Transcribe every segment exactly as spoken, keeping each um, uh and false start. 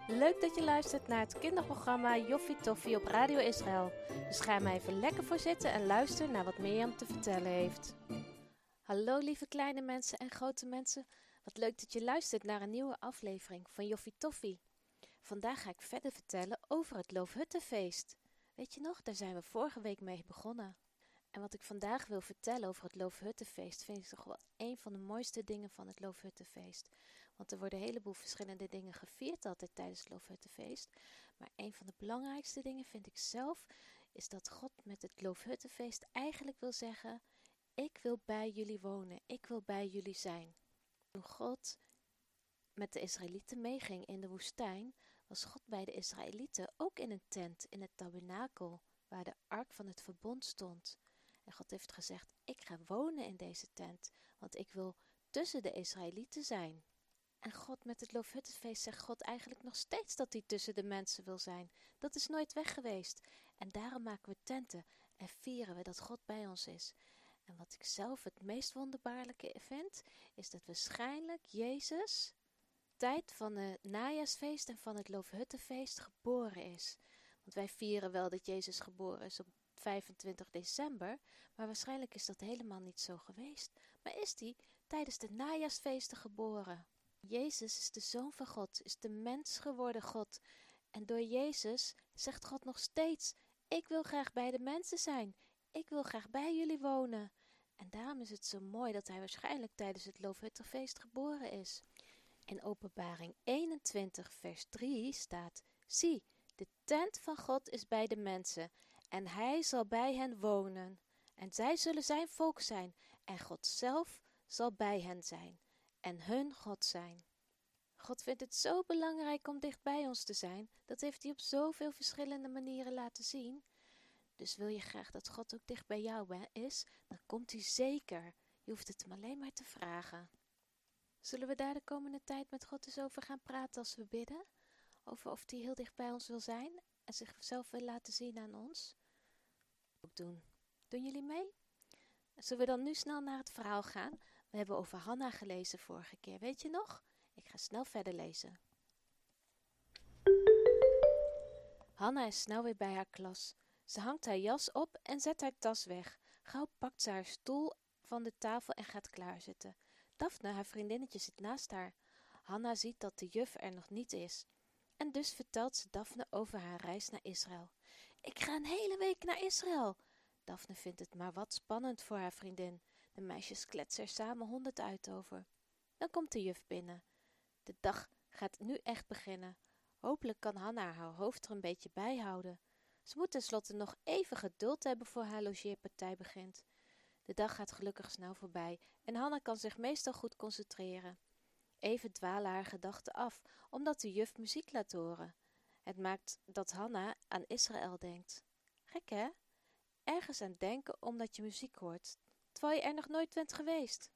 Leuk dat je luistert naar het kinderprogramma Joffie Toffie op Radio Israël. Dus ga er maar even lekker voor zitten en luister naar wat Mirjam te vertellen heeft. Hallo lieve kleine mensen en grote mensen. Wat leuk dat je luistert naar een nieuwe aflevering van Joffie Toffie. Vandaag ga ik verder vertellen over het Loofhuttenfeest. Weet je nog, daar zijn we vorige week mee begonnen. En wat ik vandaag wil vertellen over het Loofhuttenfeest vind ik toch wel een van de mooiste dingen van het Loofhuttenfeest. Want er worden een heleboel verschillende dingen gevierd altijd tijdens het Loofhuttenfeest. Maar een van de belangrijkste dingen vind ik zelf is dat God met het Loofhuttenfeest eigenlijk wil zeggen: ik wil bij jullie wonen, ik wil bij jullie zijn. Toen God met de Israëlieten meeging in de woestijn, was God bij de Israëlieten ook in een tent, in het tabernakel, waar de ark van het verbond stond. En God heeft gezegd: ik ga wonen in deze tent, want ik wil tussen de Israëlieten zijn. En God met het Loofhuttenfeest zegt God eigenlijk nog steeds dat hij tussen de mensen wil zijn. Dat is nooit weg geweest. En daarom maken we tenten en vieren we dat God bij ons is. En wat ik zelf het meest wonderbaarlijke vind, is dat waarschijnlijk Jezus tijd van het najaarsfeest en van het Loofhuttenfeest geboren is. Want wij vieren wel dat Jezus geboren is op vijfentwintig december, maar waarschijnlijk is dat helemaal niet zo geweest. Maar is hij tijdens de najaarsfeesten geboren? Jezus is de Zoon van God, is de mens geworden God. En door Jezus zegt God nog steeds: ik wil graag bij de mensen zijn. Ik wil graag bij jullie wonen. En daarom is het zo mooi dat hij waarschijnlijk tijdens het Loofhuttenfeest geboren is. In Openbaring eenentwintig vers drie staat: zie, de tent van God is bij de mensen, en hij zal bij hen wonen. En zij zullen zijn volk zijn, en God zelf zal bij hen zijn, en hun God zijn. God vindt het zo belangrijk om dicht bij ons te zijn, dat heeft hij op zoveel verschillende manieren laten zien. Dus wil je graag dat God ook dicht bij jou is, dan komt hij zeker. Je hoeft het hem alleen maar te vragen. Zullen we daar de komende tijd met God eens over gaan praten als we bidden? Over of hij heel dicht bij ons wil zijn en zichzelf wil laten zien aan ons? Ook doen. Doen jullie mee? Zullen we dan nu snel naar het verhaal gaan? We hebben over Hanna gelezen vorige keer, weet je nog? Ik ga snel verder lezen. Hanna is snel weer bij haar klas. Ze hangt haar jas op en zet haar tas weg. Gauw pakt ze haar stoel van de tafel en gaat klaarzitten. Daphne, haar vriendinnetje, zit naast haar. Hanna ziet dat de juf er nog niet is. En dus vertelt ze Daphne over haar reis naar Israël. Ik ga een hele week naar Israël. Daphne vindt het maar wat spannend voor haar vriendin. De meisjes kletsen er samen honderd uit over. Dan komt de juf binnen. De dag gaat nu echt beginnen. Hopelijk kan Hanna haar hoofd er een beetje bij houden. Ze moet tenslotte nog even geduld hebben voor haar logeerpartij begint. De dag gaat gelukkig snel voorbij en Hanna kan zich meestal goed concentreren. Even dwalen haar gedachten af, omdat de juf muziek laat horen. Het maakt dat Hanna aan Israël denkt. Gek hè? Ergens aan denken omdat je muziek hoort, terwijl je er nog nooit bent geweest.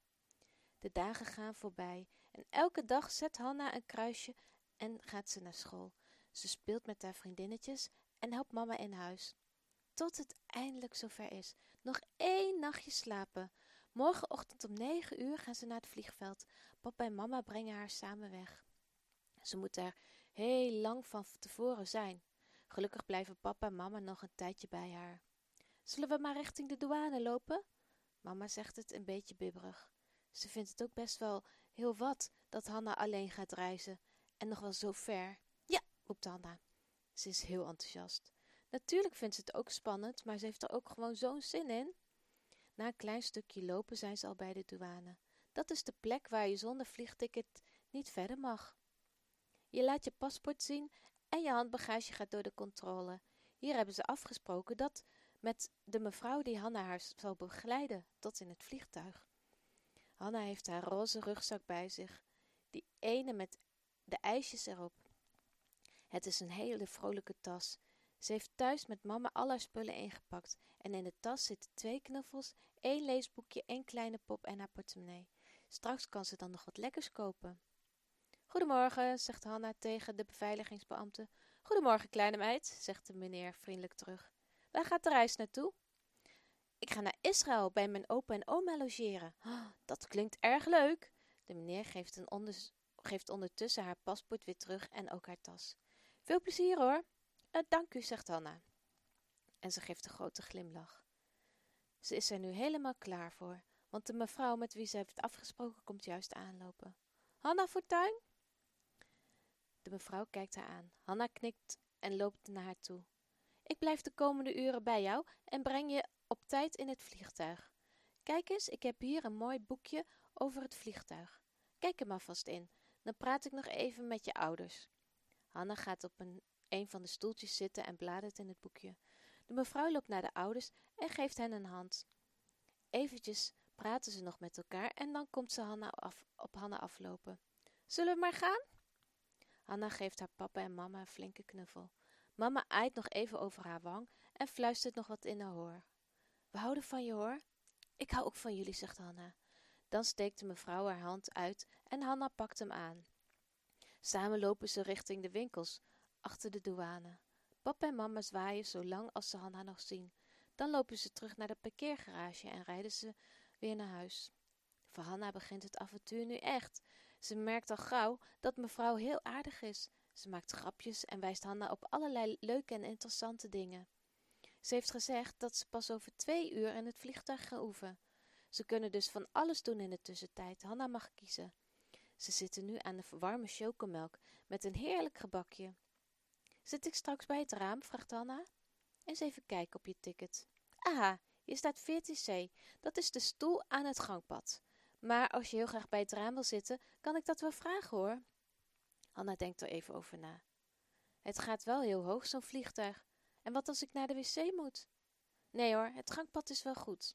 De dagen gaan voorbij en elke dag zet Hanna een kruisje en gaat ze naar school. Ze speelt met haar vriendinnetjes en helpt mama in huis. Tot het eindelijk zover is. Nog één nachtje slapen. Morgenochtend om negen uur gaan ze naar het vliegveld. Papa en mama brengen haar samen weg. Ze moet er heel lang van tevoren zijn. Gelukkig blijven papa en mama nog een tijdje bij haar. Zullen we maar richting de douane lopen? Mama zegt het een beetje bibberig. Ze vindt het ook best wel heel wat dat Hanna alleen gaat reizen. En nog wel zo ver. Ja, roept Hanna. Ze is heel enthousiast. Natuurlijk vindt ze het ook spannend, maar ze heeft er ook gewoon zo'n zin in. Na een klein stukje lopen zijn ze al bij de douane. Dat is de plek waar je zonder vliegticket niet verder mag. Je laat je paspoort zien en je handbagage gaat door de controle. Hier hebben ze afgesproken dat met de mevrouw die Hanna haar zal begeleiden tot in het vliegtuig. Hanna heeft haar roze rugzak bij zich, die ene met de ijsjes erop. Het is een hele vrolijke tas. Ze heeft thuis met mama al haar spullen ingepakt en in de tas zitten twee knuffels, één leesboekje, één kleine pop en haar portemonnee. Straks kan ze dan nog wat lekkers kopen. Goedemorgen, zegt Hanna tegen de beveiligingsbeambte. Goedemorgen, kleine meid, zegt de meneer vriendelijk terug. Waar gaat de reis naartoe? Ik ga naar Israël bij mijn opa en oma logeren. Oh, dat klinkt erg leuk. De meneer geeft een geeft ondertussen haar paspoort weer terug en ook haar tas. Veel plezier hoor. Uh, dank u, zegt Hanna. En ze geeft een grote glimlach. Ze is er nu helemaal klaar voor, want de mevrouw met wie ze heeft afgesproken komt juist aanlopen. Hanna Fortuin? De mevrouw kijkt haar aan. Hanna knikt en loopt naar haar toe. Ik blijf de komende uren bij jou en breng je op tijd in het vliegtuig. Kijk eens, ik heb hier een mooi boekje over het vliegtuig. Kijk er maar vast in, dan praat ik nog even met je ouders. Hanna gaat op een, een van de stoeltjes zitten en bladert in het boekje. De mevrouw loopt naar de ouders en geeft hen een hand. Eventjes praten ze nog met elkaar en dan komt ze Hanna af, op Hanna aflopen. Zullen we maar gaan? Hanna geeft haar papa en mama een flinke knuffel. Mama aait nog even over haar wang en fluistert nog wat in haar oor. We houden van je hoor. Ik hou ook van jullie, zegt Hanna. Dan steekt de mevrouw haar hand uit en Hanna pakt hem aan. Samen lopen ze richting de winkels, achter de douane. Papa en mama zwaaien zo lang als ze Hanna nog zien. Dan lopen ze terug naar de parkeergarage en rijden ze weer naar huis. Voor Hanna begint het avontuur nu echt. Ze merkt al gauw dat mevrouw heel aardig is. Ze maakt grapjes en wijst Hanna op allerlei leuke en interessante dingen. Ze heeft gezegd dat ze pas over twee uur in het vliegtuig gaan oefenen. Ze kunnen dus van alles doen in de tussentijd. Hanna mag kiezen. Ze zitten nu aan de warme chocomelk met een heerlijk gebakje. Zit ik straks bij het raam? Vraagt Hanna. Eens even kijken op je ticket. Aha, hier staat veertien C. Dat is de stoel aan het gangpad. Maar als je heel graag bij het raam wil zitten, kan ik dat wel vragen hoor. Hanna denkt er even over na. Het gaat wel heel hoog, zo'n vliegtuig. En wat als ik naar de wc moet? Nee hoor, het gangpad is wel goed.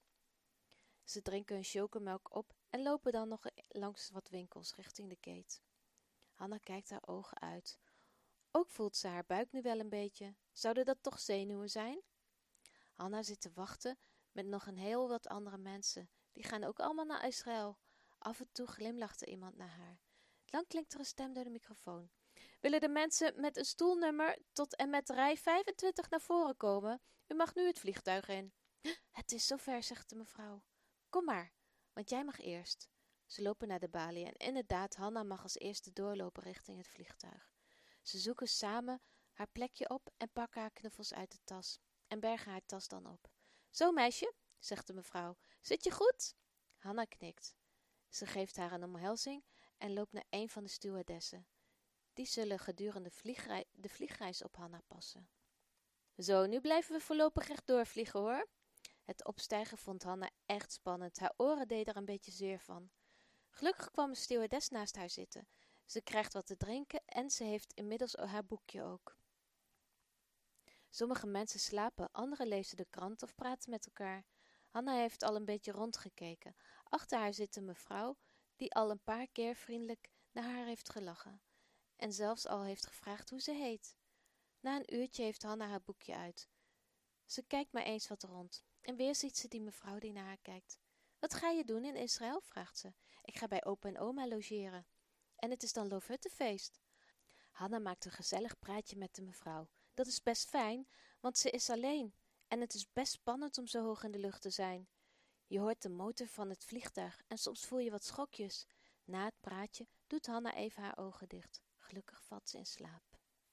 Ze drinken hun chocomelk op en lopen dan nog langs wat winkels richting de gate. Hanna kijkt haar ogen uit. Ook voelt ze haar buik nu wel een beetje. Zouden dat toch zenuwen zijn? Hanna zit te wachten met nog een heel wat andere mensen. Die gaan ook allemaal naar Israël. Af en toe glimlacht er iemand naar haar. Dan klinkt er een stem door de microfoon. Willen de mensen met een stoelnummer tot en met rij vijfentwintig naar voren komen? U mag nu het vliegtuig in. Het is zover, zegt de mevrouw. Kom maar, want jij mag eerst. Ze lopen naar de balie en inderdaad, Hanna mag als eerste doorlopen richting het vliegtuig. Ze zoeken samen haar plekje op en pakken haar knuffels uit de tas en bergen haar tas dan op. Zo meisje, zegt de mevrouw, zit je goed? Hanna knikt. Ze geeft haar een omhelzing en loopt naar een van de stewardessen. Die zullen gedurende vliegrei- de vliegreis op Hanna passen. Zo, nu blijven we voorlopig recht doorvliegen hoor. Het opstijgen vond Hanna echt spannend. Haar oren deden er een beetje zeer van. Gelukkig kwam een stewardess naast haar zitten. Ze krijgt wat te drinken en ze heeft inmiddels haar boekje ook. Sommige mensen slapen, anderen lezen de krant of praten met elkaar. Hanna heeft al een beetje rondgekeken. Achter haar zit een mevrouw die al een paar keer vriendelijk naar haar heeft gelachen. En zelfs al heeft gevraagd hoe ze heet. Na een uurtje heeft Hanna haar boekje uit. Ze kijkt maar eens wat rond. En weer ziet ze die mevrouw die naar haar kijkt. Wat ga je doen in Israël? Vraagt ze. Ik ga bij opa en oma logeren. En het is dan Loofhuttenfeest. Hanna maakt een gezellig praatje met de mevrouw. Dat is best fijn, want ze is alleen. En het is best spannend om zo hoog in de lucht te zijn. Je hoort de motor van het vliegtuig en soms voel je wat schokjes. Na het praatje doet Hanna even haar ogen dicht. Gelukkig valt ze in slaap.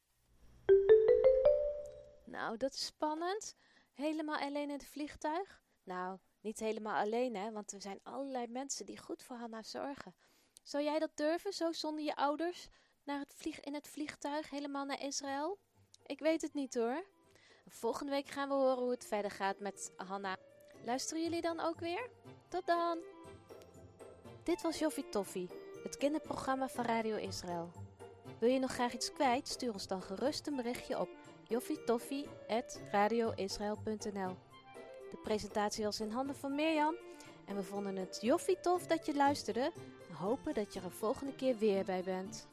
Nou, dat is spannend. Helemaal alleen in het vliegtuig? Nou, niet helemaal alleen hè, want er zijn allerlei mensen die goed voor Hanna zorgen. Zou jij dat durven, zo zonder je ouders, naar het vlieg in het vliegtuig, helemaal naar Israël? Ik weet het niet hoor. Volgende week gaan we horen hoe het verder gaat met Hanna. Luisteren jullie dan ook weer? Tot dan! Dit was Joffie Toffie, het kinderprogramma van Radio Israël. Wil je nog graag iets kwijt? Stuur ons dan gerust een berichtje op joffietoffie at radio israël punt n l. De presentatie was in handen van Mirjam en we vonden het joffie tof dat je luisterde en hopen dat je er een volgende keer weer bij bent.